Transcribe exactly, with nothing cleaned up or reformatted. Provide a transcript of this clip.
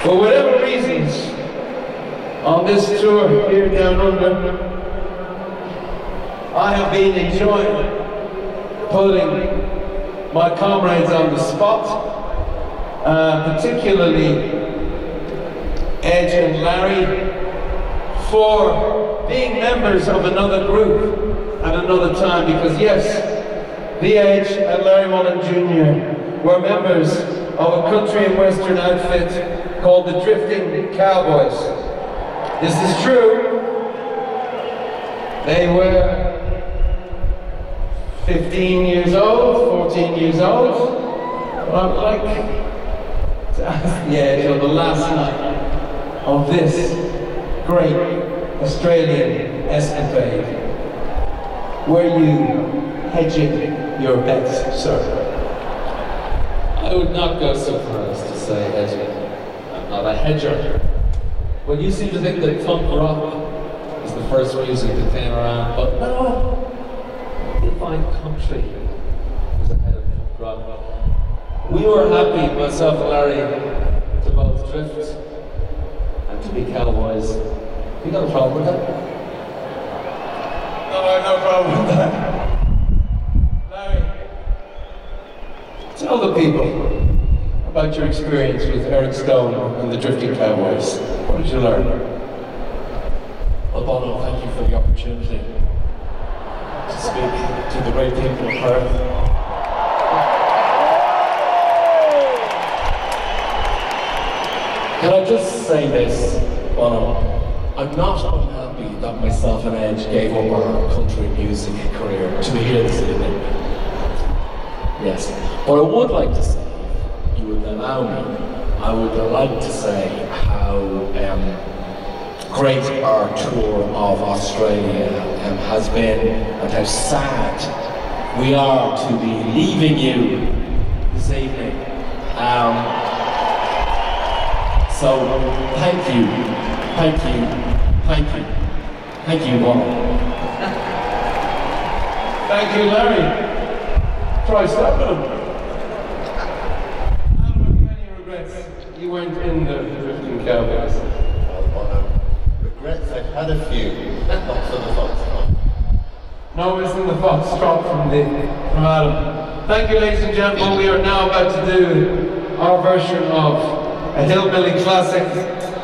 For whatever reasons, on this tour here down under, I have been enjoying putting my comrades on the spot, uh, particularly Edge and Larry, for being members of another group at another time, because yes, The Edge and Larry Mullen Junior were members of a country and western outfit called the Drifting Cowboys. This is true. They were fifteen years old, fourteen years old. But I'd like to ask the Edge on the last night of this great Australian escapade, were you hedging your bets, sir? I would not go so far as to say hedging. I'm not a hedger. Well, you seem to think that punk rock is the first music that came around, but no, Divine Country was ahead of punk rock. We were happy, myself and Larry, to both drift and to be cowboys. You got a problem with that? No, I have no problem with that. Larry, tell the people about your experience with Eric Stone and the Drifting Cowboys. What did you learn? Well, Bono, thank you for the opportunity to speak to the great people of Perth. Can I just say this, Bono? I'm not unhappy that myself and Edge gave up our country music career to be here this evening. Yes, but I would like to say, if you would allow me, I would like to say how um, great our tour of Australia um, has been and how sad we are to be leaving you this evening. Um, so, thank you, thank you. Thank you. Thank you, Bono. Thank you, Larry. Try stopping him. Have you any regrets? You weren't in the Drifting Cowboys. Well, Bono, regrets, I've had a few. Not for the Foxtrot. No, it's in the Foxtrot from, the, from Adam. Thank you, ladies and gentlemen. We are now about to do our version of a hillbilly classic.